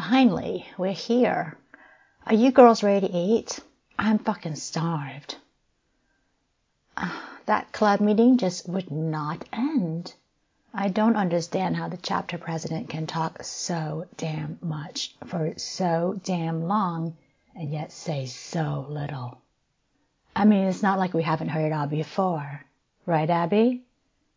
Finally, we're here. Are you girls ready to eat? I'm fucking starved. That club meeting just would not end. I don't understand how the chapter president can talk so damn much for so damn long and yet say so little. I mean, it's not like we haven't heard it all before. Right, Abby?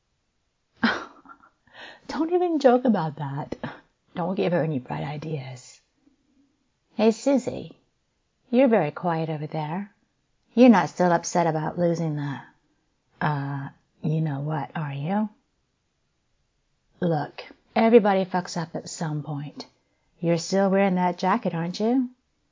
Don't even joke about that. Don't give her any bright ideas. Hey, Susie, you're very quiet over there. You're not still upset about losing the, you know what, are you? Look, everybody fucks up at some point. You're still wearing that jacket, aren't you?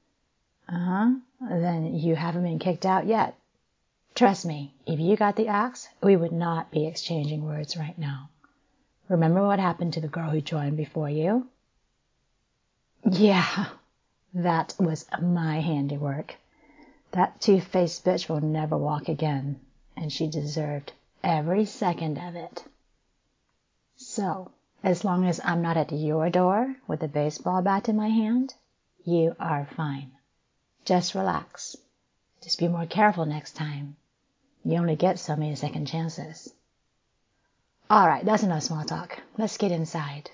Then you haven't been kicked out yet. Trust me, if you got the axe, we would not be exchanging words right now. Remember what happened to the girl who joined before you? Yeah, that was my handiwork. That two-faced bitch will never walk again, and she deserved every second of it. So, as long as I'm not at your door with a baseball bat in my hand, you are fine. Just relax. Just be more careful next time. You only get so many second chances. All right, that's enough small talk. Let's get inside.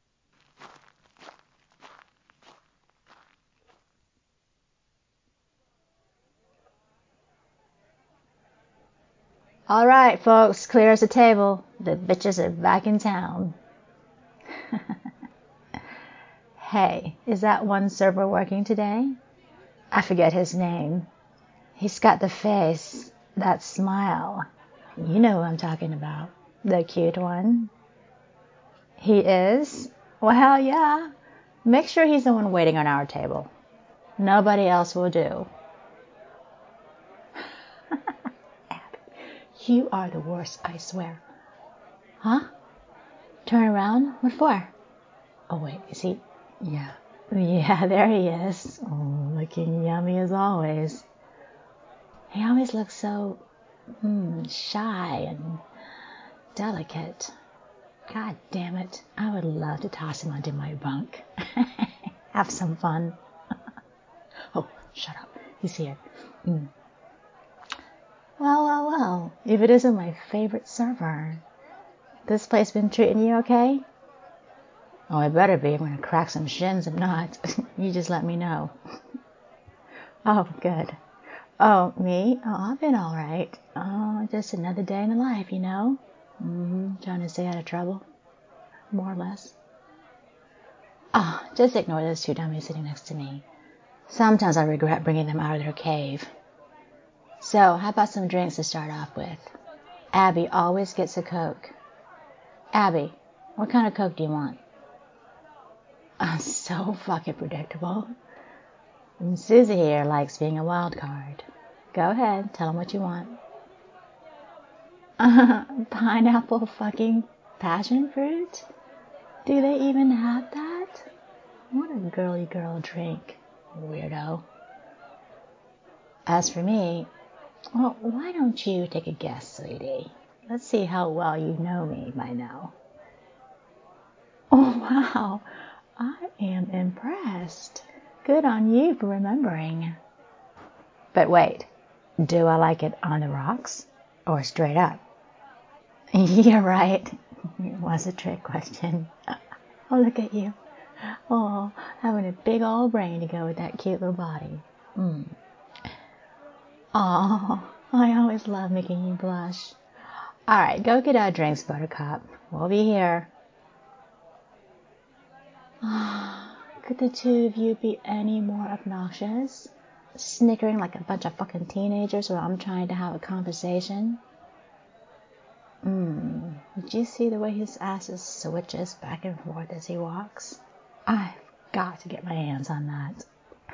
All right, folks, clear as the table. The bitches are back in town. Hey, is that one server working today? I forget his name. He's got the face, that smile. You know who I'm talking about. The cute one. He is? Well, yeah. Make sure he's the one waiting on our table. Nobody else will do. Abby, you are the worst, I swear. Huh? Turn around? What for? Oh, wait, is he? Yeah. Yeah, there he is. Oh, looking yummy as always. He always looks so shy and delicate. God damn it. I would love to toss him onto my bunk. Have some fun. Oh, shut up. He's here. Well. If it isn't my favorite server. This place been treating you okay? Oh, it better be. I'm going to crack some shins if not. You just let me know. Oh, good. Oh, me? Oh, I've been all right. Oh, just another day in the life, you know? Trying to stay out of trouble. More or less. Oh, just ignore those two dummies sitting next to me. Sometimes I regret bringing them out of their cave. So, how about some drinks to start off with? Abby always gets a Coke. Abby, what kind of Coke do you want? So fucking predictable. And Susie here likes being a wild card. Go ahead, tell them what you want. Pineapple fucking passion fruit? Do they even have that? What a girly girl drink, weirdo. As for me, well, why don't you take a guess, sweetie? Let's see how well you know me by now. Oh, wow. I am impressed. Good on you for remembering. But wait, do I like it on the rocks or straight up? You're right. It was a trick question. Oh, look at you. Oh, having a big old brain to go with that cute little body. Oh, I always love making you blush. All right, go get our drinks, Buttercup. We'll be here. Could the two of you be any more obnoxious? Snickering like a bunch of fucking teenagers while I'm trying to have a conversation? Did you see the way his ass switches back and forth as he walks? I've got to get my hands on that.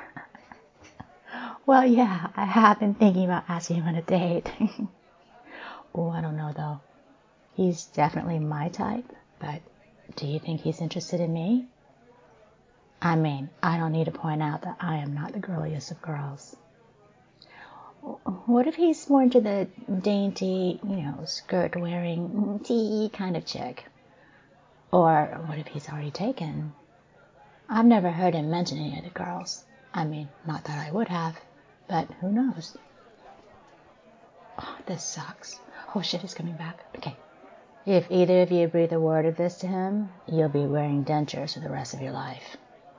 Well, yeah, I have been thinking about asking him on a date. Oh, I don't know, though. He's definitely my type, but do you think he's interested in me? I mean, I don't need to point out that I am not the girliest of girls. What if he's more into the dainty, skirt-wearing, tea kind of chick? Or what if he's already taken? I've never heard him mention any of the girls. I mean, not that I would have, but who knows? Oh, this sucks. Oh shit, he's coming back. Okay. If either of you breathe a word of this to him, you'll be wearing dentures for the rest of your life.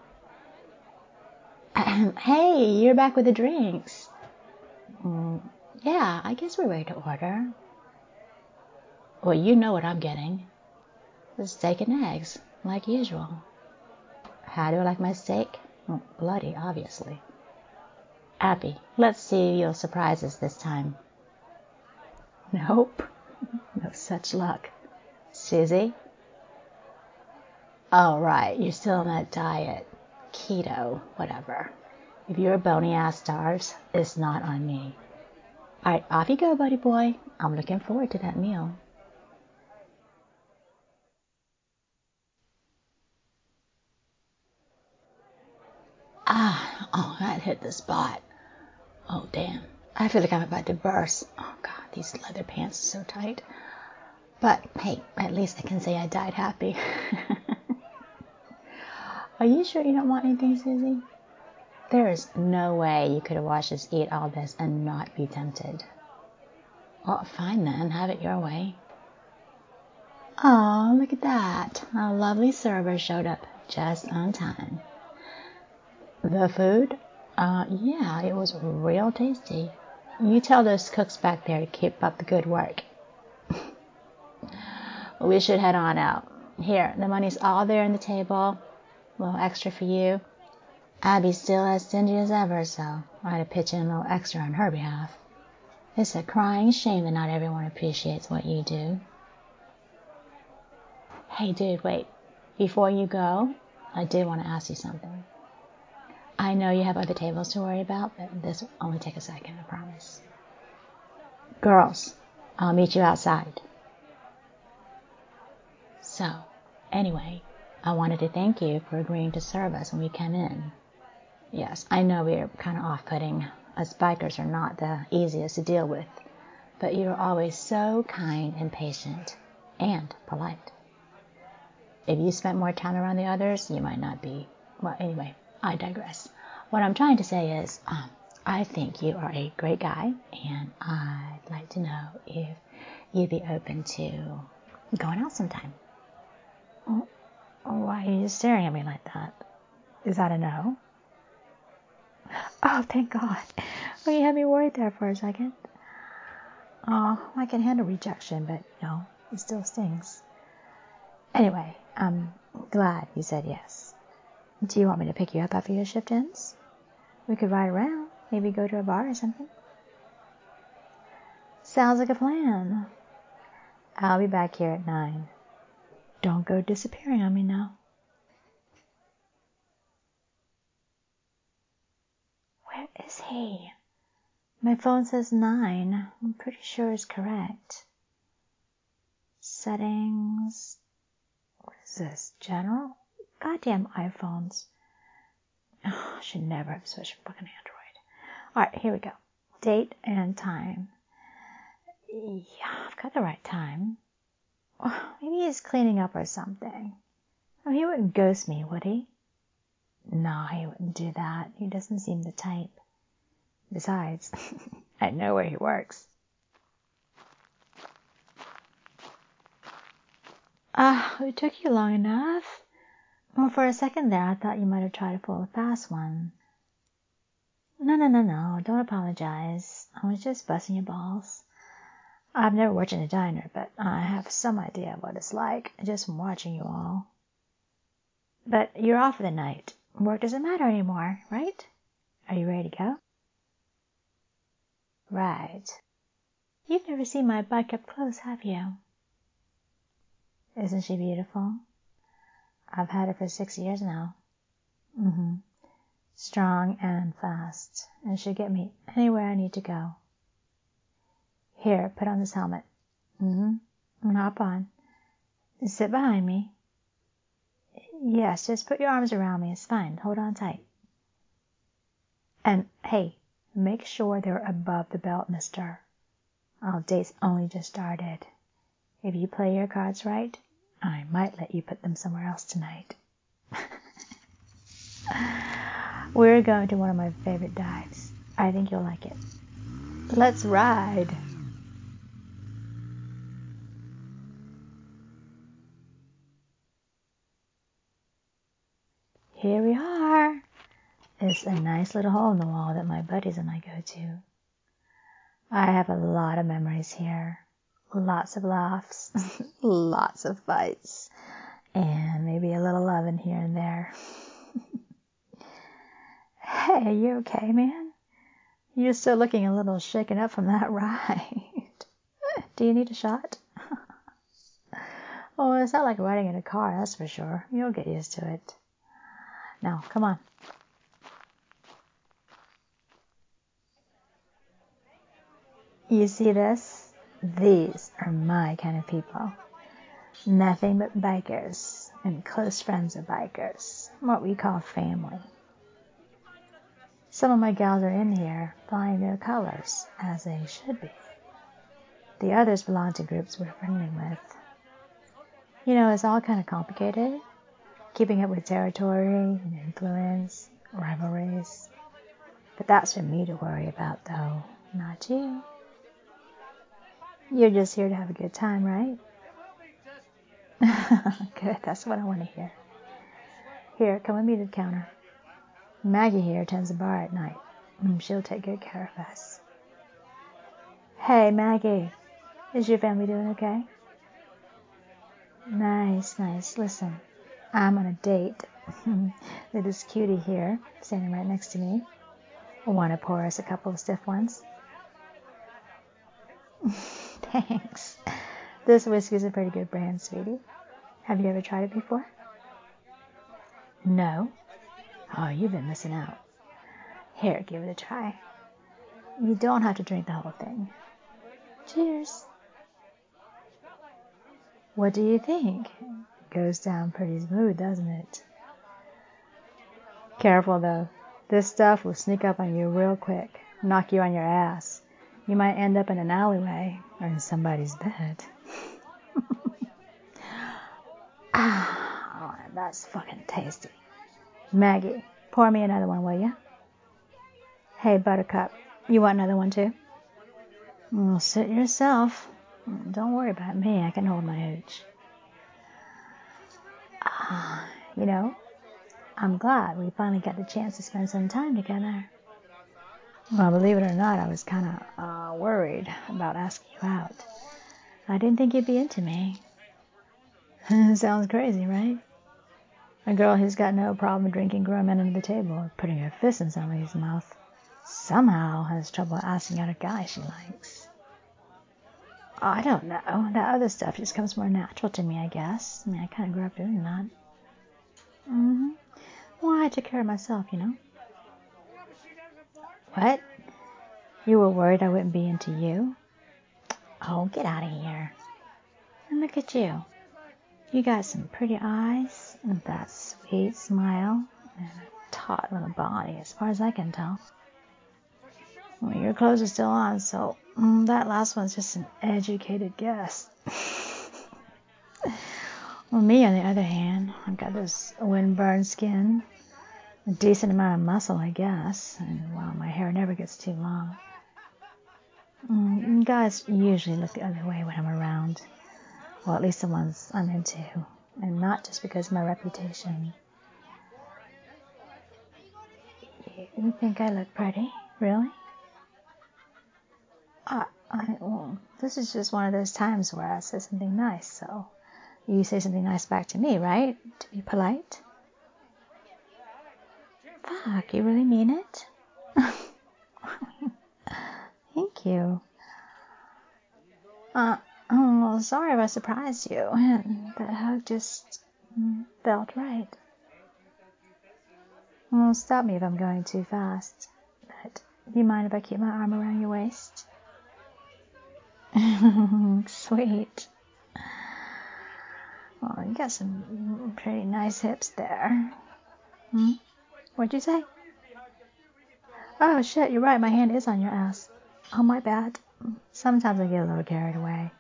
Hey, you're back with the drinks. Yeah, I guess we're ready to order. Well, you know what I'm getting. The steak and eggs, like usual. How do I like my steak? Bloody, obviously. Abby, let's see if you'll surprise us this time. Nope. No such luck. Susie? Oh, right, you're still on that diet. Keto, whatever. If your bony ass starves, it's not on me. Alright, off you go, buddy boy. I'm looking forward to that meal. Oh, that hit the spot. Oh, damn. I feel like I'm about to burst. Oh, God, these leather pants are so tight. But, hey, at least I can say I died happy. Are you sure you don't want anything, Susie? There is no way you could have watched us eat all this and not be tempted. Well, fine then, have it your way. Oh, look at that. A lovely server showed up just on time. The food? Yeah, it was real tasty. You tell those cooks back there to keep up the good work. We should head on out. Here, the money's all there on the table. A little extra for you. Abby's still as stingy as ever, so I had to pitch in a little extra on her behalf. It's a crying shame that not everyone appreciates what you do. Hey, dude, wait. Before you go, I did want to ask you something. I know you have other tables to worry about, but this will only take a second, I promise. Girls, I'll meet you outside. So, anyway, I wanted to thank you for agreeing to serve us when we came in. Yes, I know we are kind of off-putting. Us bikers are not the easiest to deal with, but you are always so kind and patient and polite. If you spent more time around the others, you might not be. Well, anyway, I digress. What I'm trying to say is, I think you are a great guy, and I'd like to know if you'd be open to going out sometime. Why are you staring at me like that? Is that a no? Oh, thank God. Well, you had me worried there for a second. Oh, I can handle rejection, but no, it still stings. Anyway, I'm glad you said yes. Do you want me to pick you up after your shift ends? We could ride around, maybe go to a bar or something. Sounds like a plan. I'll be back here at 9. Don't go disappearing on me now. Where is he? My phone says 9. I'm pretty sure it's correct. Settings. What is this? General? Goddamn iPhones. Oh, I should never have switched from fucking Android. Alright, here we go. Date and time. Yeah, I've got the right time. Oh, maybe he's cleaning up or something. Oh, he wouldn't ghost me, would he? No, he wouldn't do that. He doesn't seem the type. Besides, I know where he works. It took you long enough. Well, for a second there, I thought you might have tried to pull a fast one. No, don't apologize. I was just busting your balls. I've never worked in a diner, but I have some idea of what it's like, just from watching you all. But you're off for the night. Work doesn't matter anymore, right? Are you ready to go? Right. You've never seen my bike up close, have you? Isn't she beautiful? I've had her for 6 years now. Strong and fast, and she'll get me anywhere I need to go. Here, put on this helmet. Hop on. Sit behind me. Yes, just put your arms around me. It's fine. Hold on tight. And, hey, make sure they're above the belt, mister. Our date's only just started. If you play your cards right, I might let you put them somewhere else tonight. We're going to one of my favorite dives. I think you'll like it. Let's ride. Here we are. It's a nice little hole in the wall that my buddies and I go to. I have a lot of memories here. Lots of laughs, lots of fights, and maybe a little loving here and there. Hey, you okay, man? You're still looking a little shaken up from that ride. Do you need a shot? Oh, it's not like riding in a car, that's for sure. You'll get used to it. Now, come on. You see this? These are my kind of people. Nothing but bikers and close friends of bikers. What we call family. Some of my gals are in here flying their colors, as they should be. The others belong to groups we're friendly with. You know, it's all kind of complicated. Keeping up with territory and influence, rivalries. But that's for me to worry about, though, not you. You're just here to have a good time, right? Good, that's what I want to hear. Here, come with me to the counter. Maggie here tends the bar at night. She'll take good care of us. Hey, Maggie, is your family doing okay? Nice. Listen, I'm on a date with this cutie here, standing right next to me. Want to pour us a couple of stiff ones? Thanks. This whiskey's a pretty good brand, sweetie. Have you ever tried it before? No? Oh, you've been missing out. Here, give it a try. You don't have to drink the whole thing. Cheers. What do you think? Goes down pretty smooth, doesn't it? Careful, though. This stuff will sneak up on you real quick, knock you on your ass. You might end up in an alleyway or in somebody's bed. Ah, that's fucking tasty. Maggie, pour me another one, will ya? Hey, Buttercup, you want another one too? Well, sit yourself. Don't worry about me. I can hold my hooch. You know, I'm glad we finally got the chance to spend some time together. Well, believe it or not, I was kind of worried about asking you out. I didn't think you'd be into me. Sounds crazy, right? A girl who's got no problem drinking grown men under the table or putting her fist in somebody's mouth somehow has trouble asking out a guy she likes. I don't know. That other stuff just comes more natural to me, I guess. I kind of grew up doing that. Well, I took care of myself, you know. What? You were worried I wouldn't be into you? Oh, get out of here. And look at you. You got some pretty eyes and that sweet smile and a taut little body, as far as I can tell. Well, your clothes are still on, so that last one's just an educated guess. Well, me, on the other hand, I've got this windburned skin, a decent amount of muscle, I guess, and, well, my hair never gets too long. Guys usually look the other way when I'm around. Well, at least the ones I'm into, and not just because of my reputation. You think I look pretty? Really? Well, this is just one of those times where I say something nice, so you say something nice back to me, right? To be polite? Fuck, you really mean it? Thank you. Well, sorry if I surprised you. That hug just felt right. Well, stop me if I'm going too fast. But do you mind if I keep my arm around your waist? Sweet. Well, you got some pretty nice hips there. What'd you say? Oh, shit, you're right. My hand is on your ass. Oh, my bad. Sometimes I get a little carried away.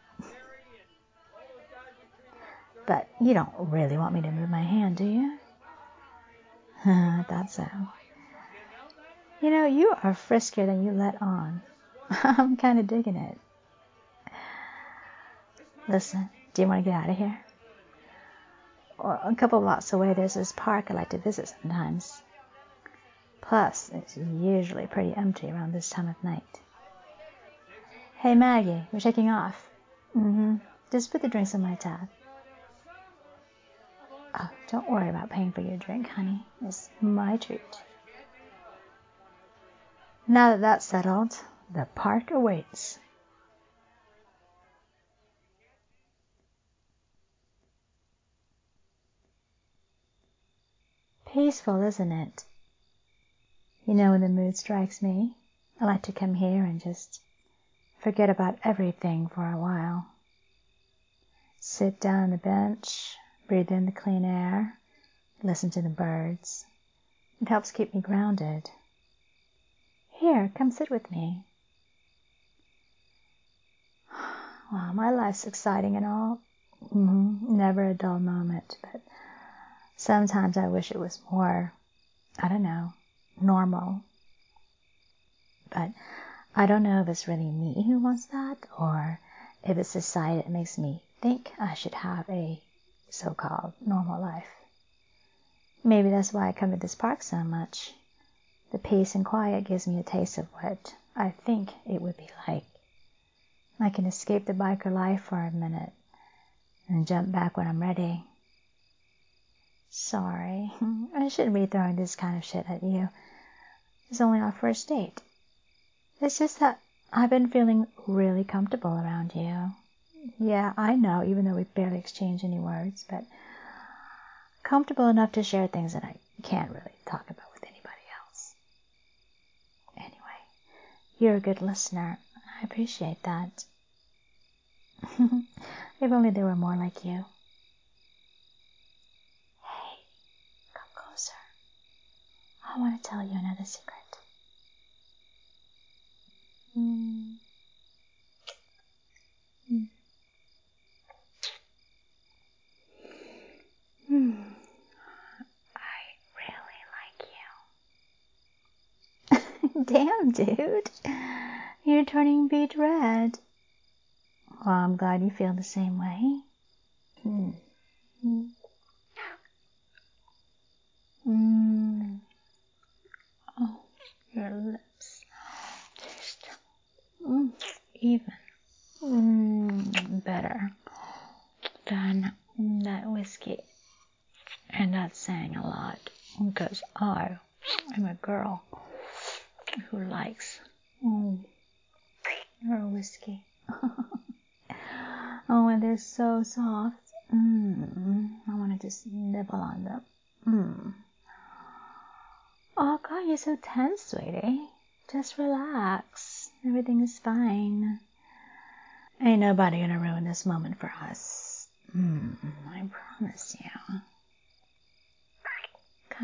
But you don't really want me to move my hand, do you? I thought so. You know, you are friskier than you let on. I'm kind of digging it. Listen, do you want to get out of here? Well, a couple blocks away, there's this park I like to visit sometimes. Plus, it's usually pretty empty around this time of night. Hey, Maggie, we're checking off. Just put the drinks on my tab. Oh, don't worry about paying for your drink, honey. It's my treat. Now that that's settled, the park awaits. Peaceful, isn't it? You know, when the mood strikes me, I like to come here and just forget about everything for a while. Sit down on the bench, breathe in the clean air, listen to the birds. It helps keep me grounded. Here, come sit with me. Wow, my life's exciting and all. Never a dull moment, but sometimes I wish it was more, I don't know, normal. But I don't know if it's really me who wants that, or if it's society that makes me think I should have a so-called normal life. Maybe that's why I come to this park so much. The peace and quiet gives me a taste of what I think it would be like. I can escape the biker life for a minute and jump back when I'm ready. Sorry, I shouldn't be throwing this kind of shit at you. It's only our first date. It's just that I've been feeling really comfortable around you. Yeah, I know, even though we barely exchange any words, but comfortable enough to share things that I can't really talk about with anybody else. Anyway, you're a good listener. I appreciate that. If only there were more like you. Hey, come closer. I want to tell you another secret. I really like you. Damn, dude. You're turning beet red. Well, I'm glad you feel the same way. Oh, your lips. Just even better than that whiskey. And that's saying a lot, because I am a girl who likes her whiskey. Oh, and they're so soft. I want to just nibble on them. Oh, God, you're so tense, sweetie. Just relax. Everything is fine. Ain't nobody gonna ruin this moment for us. I promise you. Come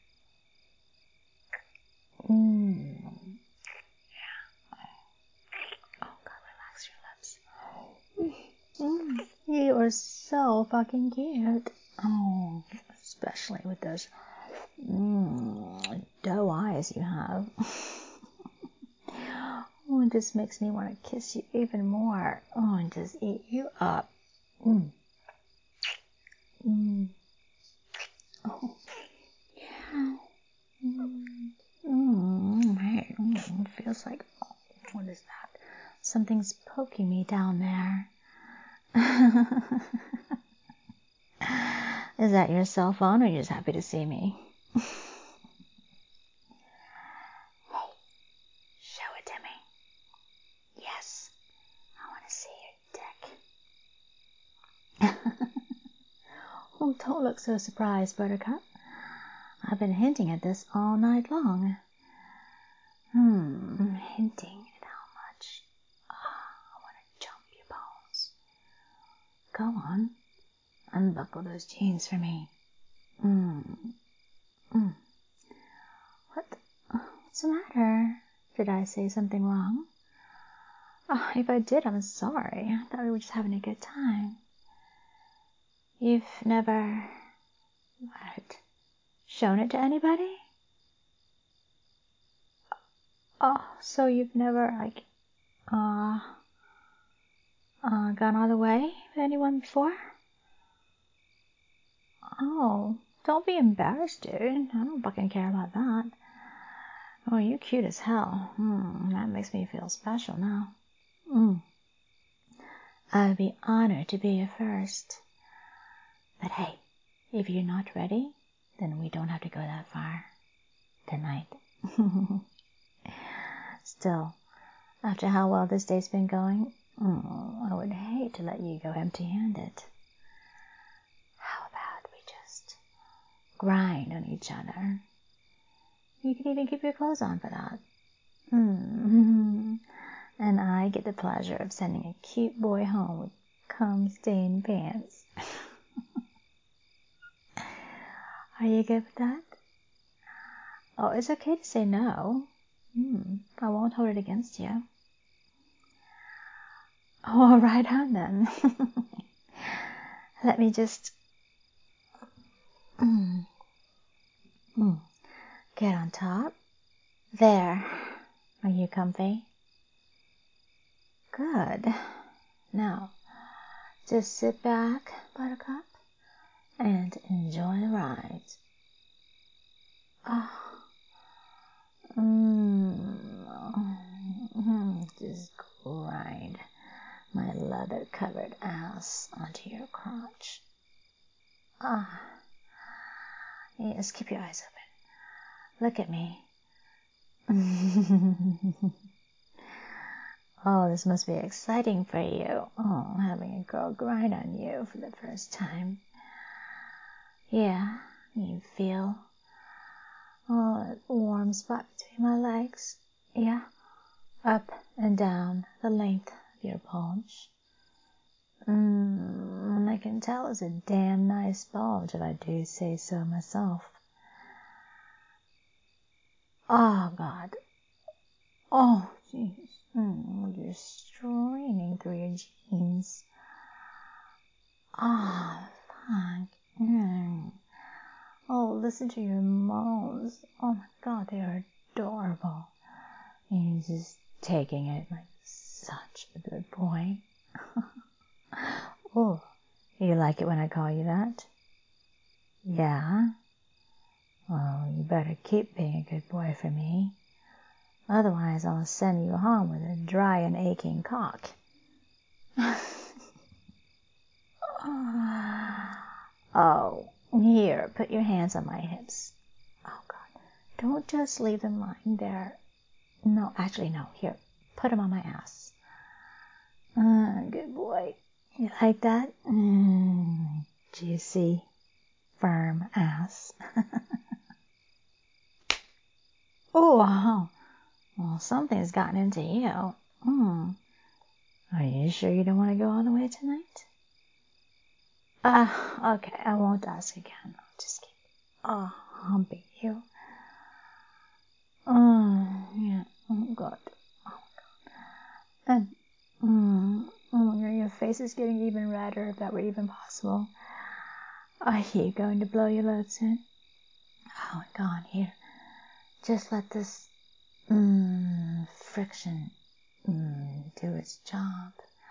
here. Yeah. Oh, God, relax your lips. You are so fucking cute. Oh, especially with those doe eyes you have. Oh, it just makes me want to kiss you even more. Oh, and just eat you up. Oh, yeah. Hey, it feels like, what is that? Something's poking me down there. Is that your cell phone, or are you just happy to see me? Hey, show it to me. Yes, I want to see your dick. Oh, don't look so surprised, Buttercup. I've been hinting at this all night long. Hinting at how much I want to jump your bones. Go on, unbuckle those jeans for me. What's the matter? Did I say something wrong? Oh, if I did, I'm sorry. I thought we were just having a good time. You've never... What? shown it to anybody? Oh, so you've never, gone all the way with anyone before? Oh, don't be embarrassed, dude. I don't fucking care about that. Oh, you're cute as hell. That makes me feel special now. I would be honored to be your first. But hey, if you're not ready, then we don't have to go that far tonight. Still, after how well this day's been going, I would hate to let you go empty-handed. How about we just grind on each other? You can even keep your clothes on for that. And I get the pleasure of sending a cute boy home with cum-stained pants. Are you good with that? Oh, it's okay to say no. I won't hold it against you. Oh, right on then. Let me just get on top. There. Are you comfy? Good. Now, just sit back, Buttercup, and enjoy the ride. Just grind my leather-covered ass onto your crotch. Yes, keep your eyes open. Look at me. Oh, this must be exciting for you. Oh, having a girl grind on you for the first time. Yeah, you feel that warm spot between my legs. Yeah, up and down the length of your paunch. And I can tell it's a damn nice bulge if I do say so myself. Oh, God. Oh, jeez. You're straining through your jeans. Oh, fuck. Oh, listen to your moans. Oh, my God, they are adorable. You're just taking it like such a good boy. Oh, you like it when I call you that? Yeah? Well, you better keep being a good boy for me. Otherwise, I'll send you home with a dry and aching cock. Oh, here, put your hands on my hips. Oh, God. Don't just leave them lying there. No, actually, no. Here, put them on my ass. Good boy. You like that? Juicy, firm ass. Oh, wow. Well, something's gotten into you. Are you sure you don't want to go all the way tonight? Okay, I won't ask again. I'll just keep humping you. Yeah. Oh, God. And, your face is getting even redder, if that were even possible. Are you going to blow your load soon? Oh, God, here. Just let this, friction, do its job.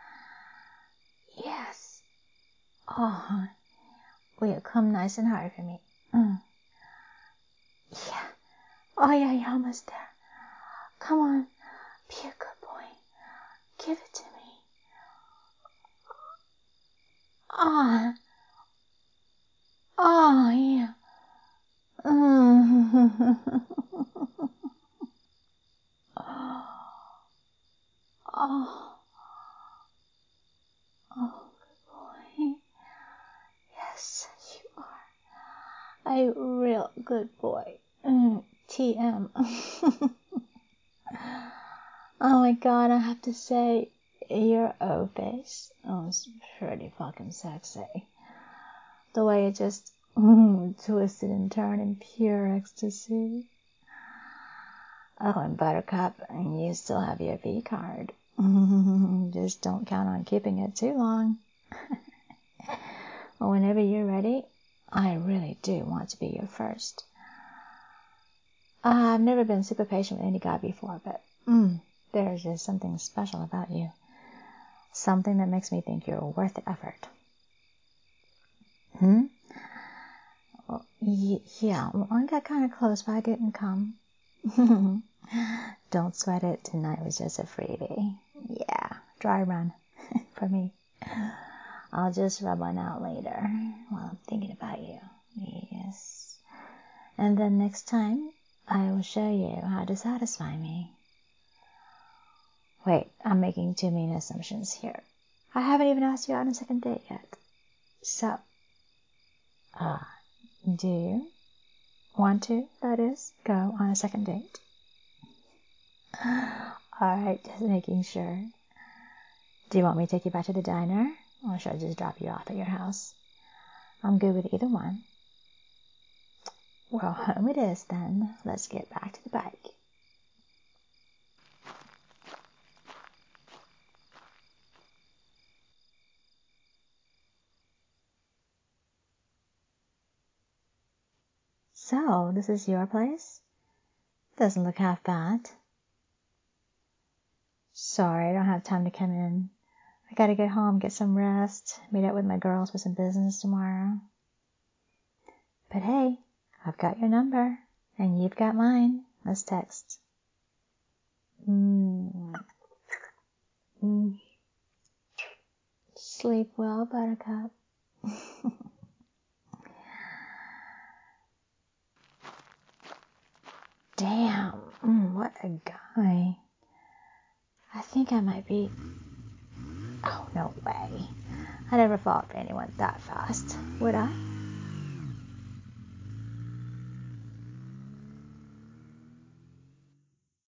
Yes. Oh, will you come nice and hard for me? Yeah. Oh, yeah, you're almost there. Come on. Be a good boy. Give it to me. Yeah. Good boy. Yes, you are a real good boy. TM. Oh my God, I have to say, your O-face, it's pretty fucking sexy. The way it just twisted and turned in pure ecstasy. Oh, and Buttercup, you still have your V-card. Just don't count on keeping it too long. Well, whenever you're ready, I really do want to be your first. I've never been super patient with any guy before, but there's just something special about you. Something that makes me think you're worth the effort. Well, yeah, well, I got kind of close, but I didn't come. Don't sweat it. Tonight was just a freebie. Yeah, dry run for me. I'll just rub one out later while I'm thinking about you. Yes. And then next time, I will show you how to satisfy me. Wait, I'm making too many assumptions here. I haven't even asked you out on a second date yet. So, do you want to, that is, go on a second date? Alright, just making sure. Do you want me to take you back to the diner? Or should I just drop you off at your house? I'm good with either one. Well, home it is then. Let's get back to the bike. So, this is your place? Doesn't look half bad. Sorry, I don't have time to come in. I gotta get home, get some rest, meet up with my girls for some business tomorrow. But hey, I've got your number, and you've got mine. Let's text. Sleep well, Buttercup. Damn, what a guy. I think I might be... Oh, no way. I never fall for anyone that fast, would I?